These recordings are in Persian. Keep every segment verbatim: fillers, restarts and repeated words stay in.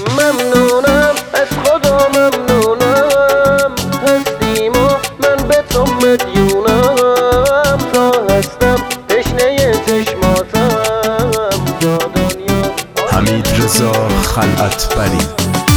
ممنونم از خدا ممنونم، هستیم و من به تو مدیونم. تا هستم تشنه چشماتم تا دنیا. حمیدرضا خلعتبری.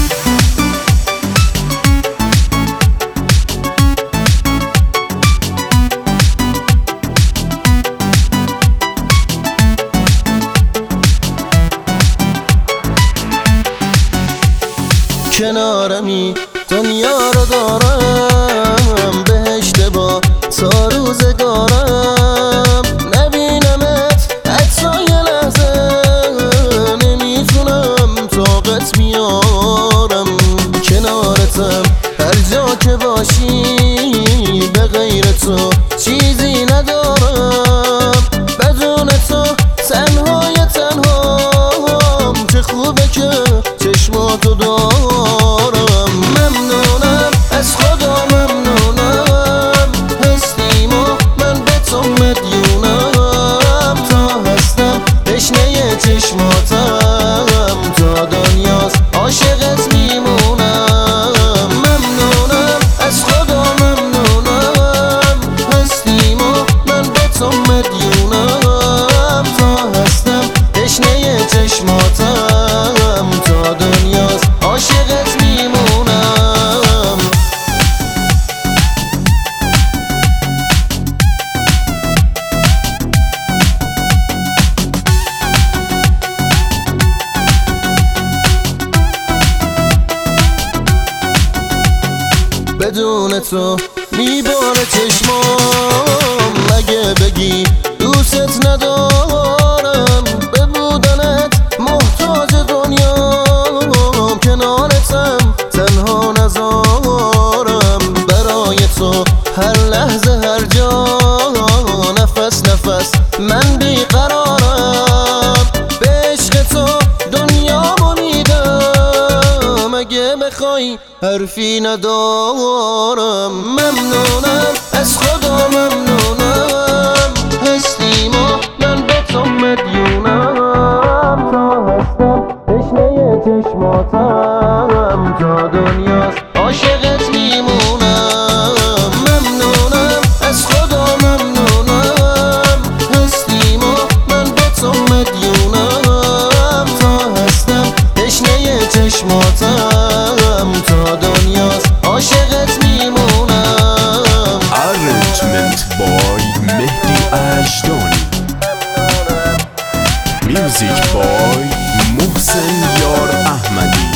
کنارمی دنیا رو دارم، بهشت با تا روزگارم. نبینمت حتی یه لحظه نمیتونم طاقت میارم. کنارتم هر جا که باشی، به غیر تو چیزی ندارم. بدون تو تنهای تنهام، چه خوبه که چشماتو دارم. ممنونم از خدا ممنونم، هستیم و من به تو مدیونم. تا هستم تشنه چشماتم تا دنیاست عاشقت میمونم. ممنونم از خدا ممنونم، هستیم و من به تو مدیونم. تا هستم تشنه چشماتم تا دنیاست عاشقت میمونم. بدون تو میباره چشمام، اگه بگی دوست ندارم. به بودنت محتاج دنیام، کنارتم تنها نزارم. برای تو هر لحظه هر جا، نفس نفس من بیقرارم. به عشق تو دنیامو میدم، اگه بخوای حرفی ندارم. ممنونم از خدا ممنونم، هستیم و من به تو مدیونم. تا هستم تشنه چشماتم تا دنیاست عاشقت میمونم. ممنونم از خدا ممنونم، هستیم و من به تو مدیونم. تا هستم تشنه چشماتم تا دنیاست عاشقت میمونم. Arrangement by مهدی اژدانی. Music by محسن یار احمدی.